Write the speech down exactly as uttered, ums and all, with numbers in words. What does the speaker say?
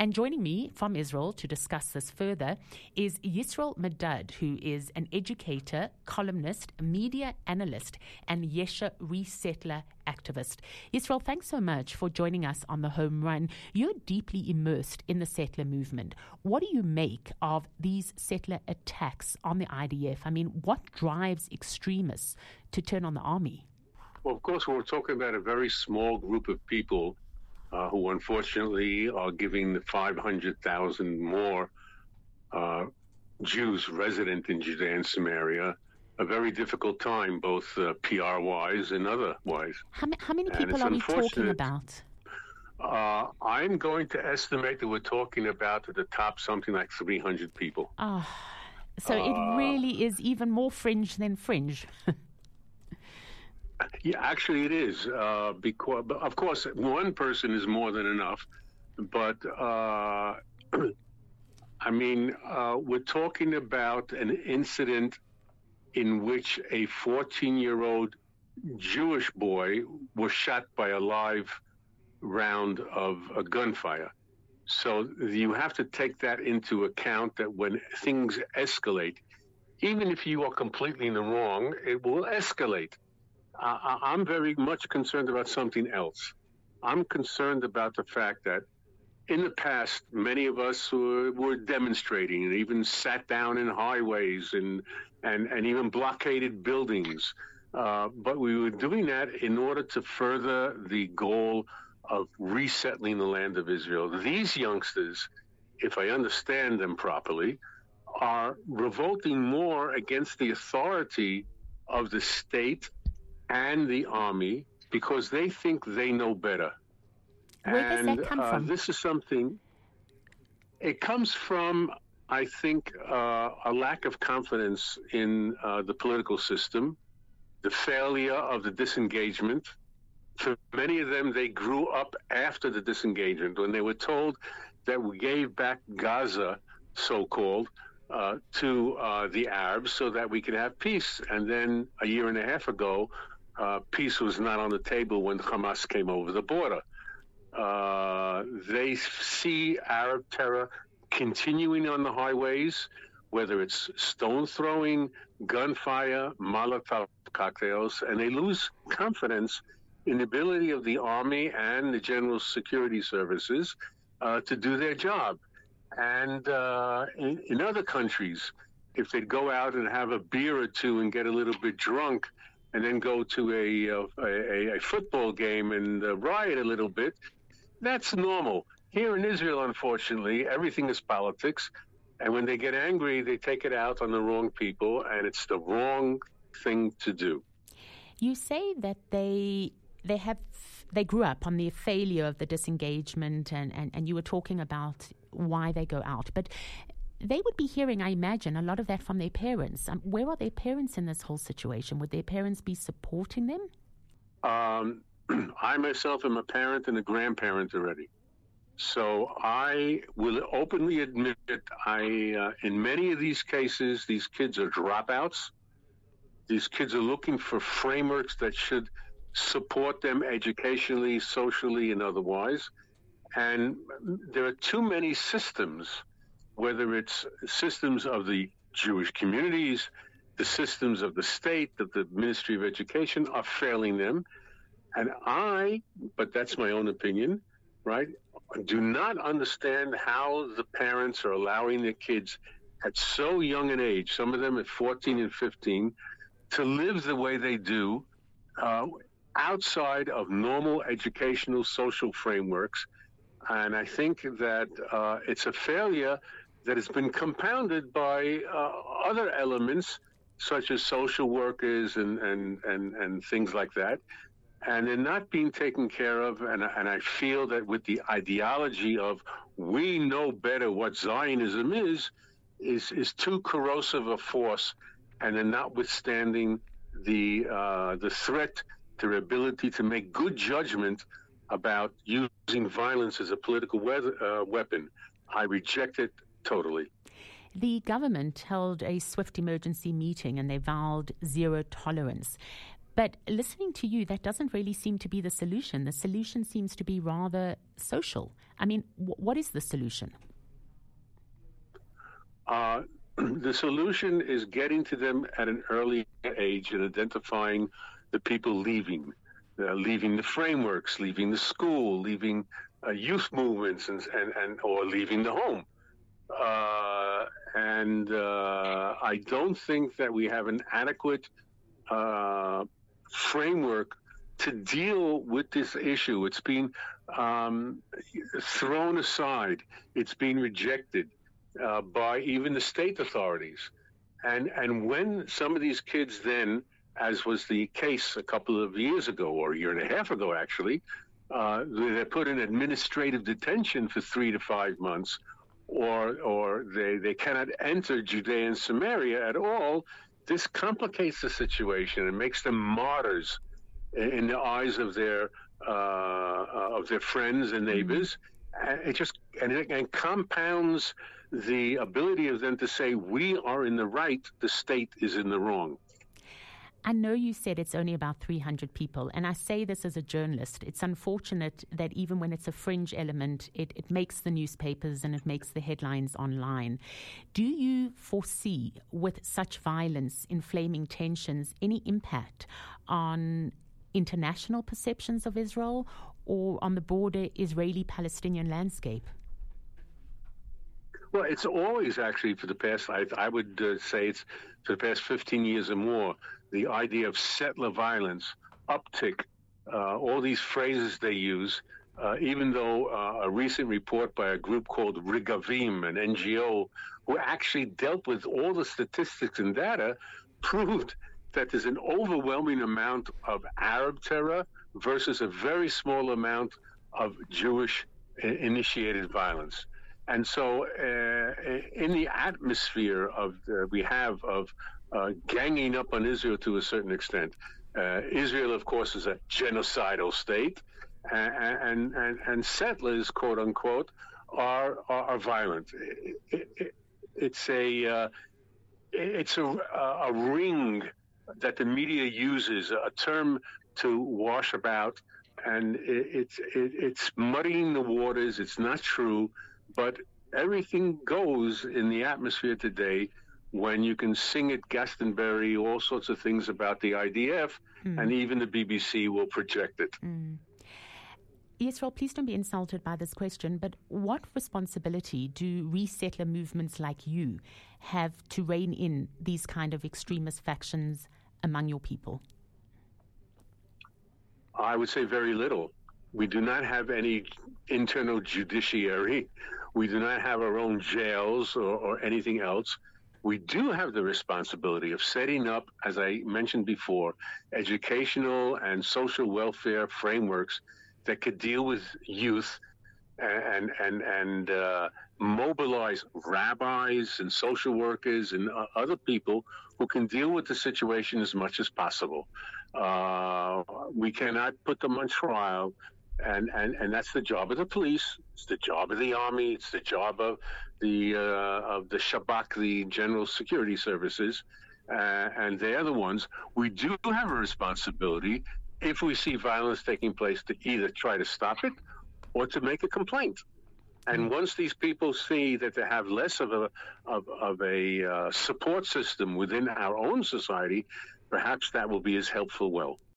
And joining me from Israel to discuss this further is Yisrael Medad, who is an educator, columnist, media analyst, and Yesha resettler activist. Yisrael, thanks so much for joining us on The Home Run. You're deeply immersed in the settler movement. What do you make of these settler attacks on the I D F? I mean, what drives extremists to turn on the army? Well, of course, we're talking about a very small group of people uh, who unfortunately are giving the five hundred thousand more uh, Jews resident in Judea and Samaria a very difficult time, both uh, P R-wise and otherwise. How, how many people are we talking about? Uh, I'm going to estimate that we're talking about at the top something like three hundred people. Oh, so uh, it really is even more fringe than fringe. Yeah, actually it is. Uh, because, of course, one person is more than enough. But, uh, I mean, uh, we're talking about an incident in which a fourteen-year-old Jewish boy was shot by a live round of a gunfire. So you have to take that into account, that when things escalate, even if you are completely in the wrong, it will escalate. Uh, I'm very much concerned about something else. I'm concerned about the fact that in the past, many of us were, were demonstrating and even sat down in highways and and, and even blockaded buildings. Uh, but we were doing that in order to further the goal of resettling the land of Israel. These youngsters, if I understand them properly, are revolting more against the authority of the state and the army because they think they know better. Where and does that come uh, from? This is something, it comes from, I think, uh, a lack of confidence in uh, the political system, the failure of the disengagement. For many of them, they grew up after the disengagement when they were told that we gave back Gaza, so-called, uh, to uh, the Arabs so that we could have peace. And then a year and a half ago, uh, peace was not on the table when Hamas came over the border. Uh, they see Arab terror continuing on the highways, whether it's stone throwing, gunfire, Molotov cocktails, and they lose confidence in the ability of the army and the general security services uh, to do their job. And uh, in, in other countries, if they'd go out and have a beer or two and get a little bit drunk and then go to a, a, a football game and uh, riot a little bit, that's normal. Here in Israel, unfortunately, everything is politics. And when they get angry, they take it out on the wrong people, and it's the wrong thing to do. You say that they they have they grew up on the failure of the disengagement, and, and, and you were talking about why they go out. But they would be hearing, I imagine, a lot of that from their parents. Um, where are their parents in this whole situation? Would their parents be supporting them? Um, I myself am a parent and a grandparent already. So I will openly admit I, uh, in many of these cases, these kids are dropouts. These kids are looking for frameworks that should support them educationally, socially, and otherwise. And there are too many systems, whether it's systems of the Jewish communities, the systems of the state, that the Ministry of Education are failing them. And I, but that's my own opinion, right, do not understand how the parents are allowing their kids at so young an age, some of them at fourteen and fifteen, to live the way they do uh, outside of normal educational social frameworks. And I think that uh, it's a failure that has been compounded by uh, other elements, such as social workers and, and, and, and things like that. And they're not being taken care of. And, and I feel that with the ideology of we know better what Zionism is, is, is too corrosive a force. And they're not withstanding the, uh, the threat to their ability to make good judgment about using violence as a political we- uh, weapon. I reject it totally. The government held a swift emergency meeting and they vowed zero tolerance. But listening to you, that doesn't really seem to be the solution. The solution seems to be rather social. I mean, w- what is the solution? Uh, the solution is getting to them at an early age and identifying the people leaving, uh, leaving the frameworks, leaving the school, leaving uh, youth movements, and, and, and or leaving the home. Uh, and uh, I don't think that we have an adequate uh, framework to deal with this issue. It's been um, thrown aside. It's been rejected uh, by even the state authorities. And and when some of these kids then, as was the case a couple of years ago, or a year and a half ago actually, uh, they're put in administrative detention for three to five months, or or they, they cannot enter Judea and Samaria at all, this complicates the situation and makes them martyrs in the eyes of their uh, of their friends and neighbors. Mm-hmm. And it just and it and compounds the ability of them to say, we are in the right, the state is in the wrong. I know you said it's only about three hundred people, and I say this as a journalist. It's unfortunate that even when it's a fringe element, it, it makes the newspapers and it makes the headlines online. Do you foresee, with such violence, inflaming tensions, any impact on international perceptions of Israel or on the broader Israeli-Palestinian landscape? Well, it's always actually for the past, I, I would uh, say it's for the past fifteen years or more, the idea of settler violence, uptick, uh, all these phrases they use, uh, even though uh, a recent report by a group called Rigavim, an N G O, who actually dealt with all the statistics and data, proved that there's an overwhelming amount of Arab terror versus a very small amount of Jewish-initiated violence. And so uh, in the atmosphere of uh, we have of uh, ganging up on Israel to a certain extent, uh, Israel, of course, is a genocidal state, and and, and settlers, quote unquote, are are, are violent. It, it, it's a uh, it's a, a ring that the media uses, a term to wash about, and it, it's it, it's muddying the waters. It's not true. But everything goes in the atmosphere today when you can sing at Glastonbury all sorts of things about the I D F, mm. and even the B B C will project it. Mm. Yisrael, please don't be insulted by this question, but what responsibility do resettler movements like you have to rein in these kind of extremist factions among your people? I would say very little. We do not have any internal judiciary. We do not have our own jails or, or anything else. We do have the responsibility of setting up, as I mentioned before, educational and social welfare frameworks that could deal with youth and and and uh, mobilize rabbis and social workers and uh, other people who can deal with the situation as much as possible. Uh, we cannot put them on trial. And, and and that's the job of the police. It's the job of the army. It's the job of the uh, of the Shabak, the General Security Services, uh, and they're the ones. We do have a responsibility if we see violence taking place to either try to stop it or to make a complaint. And once these people see that they have less of a of, of a uh, support system within our own society, perhaps that will be as helpful well.